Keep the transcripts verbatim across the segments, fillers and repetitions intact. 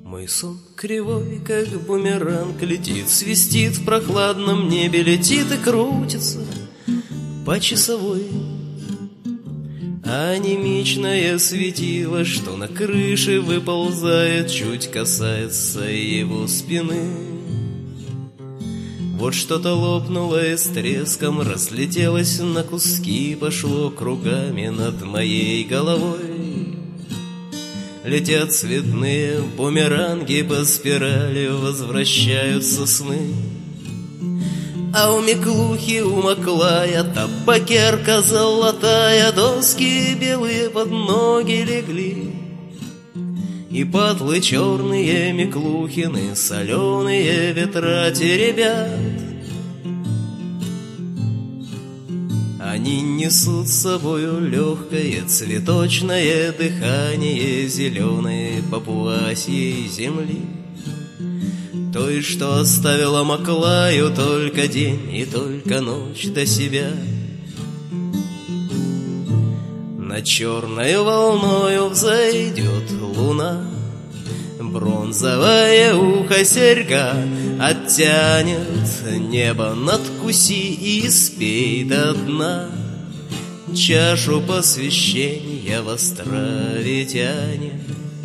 Мой сон кривой, как бумеранг, летит, свистит в прохладном небе, летит и крутится по часовой. Анемичное светило, что на крыше выползает, чуть касается его спины. Вот что-то лопнуло и с треском разлетелось на куски, пошло кругами над моей головой. Летят цветные бумеранги по спирали, возвращаются сны. А у Миклухи, у Маклая табакерка золотая, доски белые под ноги легли. И патлы черные Миклухины, соленые ветра теребят. Они несут с собою легкое цветочное дыхание зеленой папуасьей земли, той, что оставила Маклаю только день и только ночь до себя. Над черною волною взойдет луна, бронзовое ухо серьга оттянет небо, надкуси и спей до дна. Чашу посвящения в островитяне.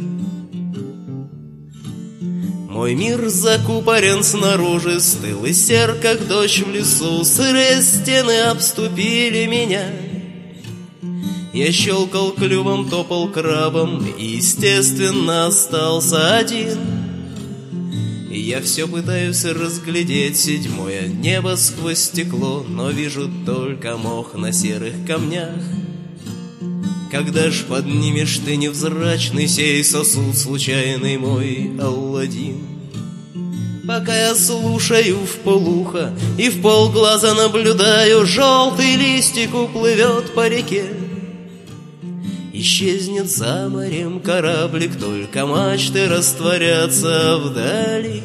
Мой мир закупорен снаружи, стыл и сер, как дождь в лесу. Сырые стены обступили меня. Я щелкал клювом, топал крабом и, естественно, остался один. И я все пытаюсь разглядеть седьмое небо сквозь стекло, но вижу только мох на серых камнях. Когда ж поднимешь ты невзрачный сей сосуд, случайный мой Алладин? Пока я слушаю вполуха и в полглаза наблюдаю, желтый листик уплывет по реке. Исчезнет за морем кораблик, только мачты растворятся вдали.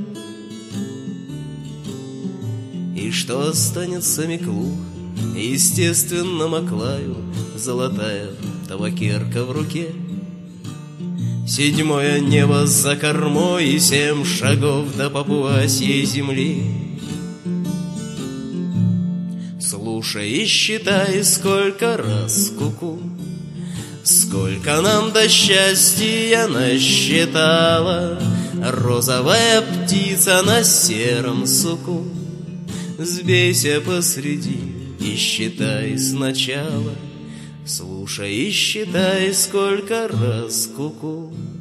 И что останется Миклух? Естественно, Маклаю золотая табакерка в руке. Седьмое небо за кормой и семь шагов до папуасьей земли. Слушай и считай, сколько раз ку-ку, сколько нам до счастья насчитала розовая птица на сером суку. Сбейся посреди и считай сначала, слушай и считай, сколько раз ку-ку.